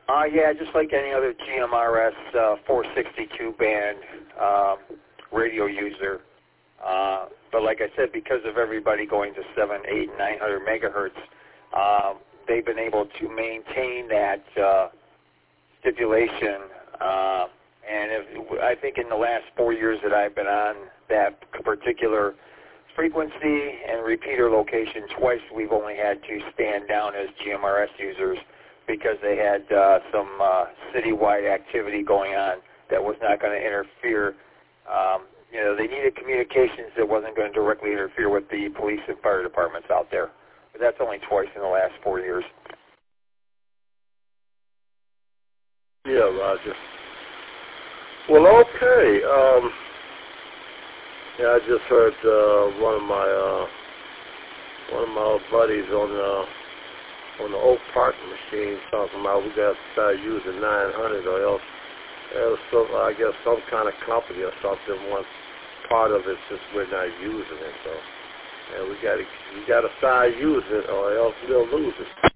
Yeah, just like any other GMRS 462 band radio user. But like I said, because of everybody going to 7, 8, and 900 megahertz, they've been able to maintain that stipulation. I think in the last 4 years that I've been on that particular frequency and repeater location twice, we've only had to stand down as GMRS users because they had some citywide activity going on that was not going to interfere. They needed communications that wasn't going to directly interfere with the police and fire departments out there. But that's only twice in the last 4 years. Yeah, Roger. Well, okay. I just heard one of my old buddies on the Oak Park machine talking about we got to start using 900 or else I guess some kind of company or something wants part of it since we're not using it. So we got to start using it or else we'll lose it.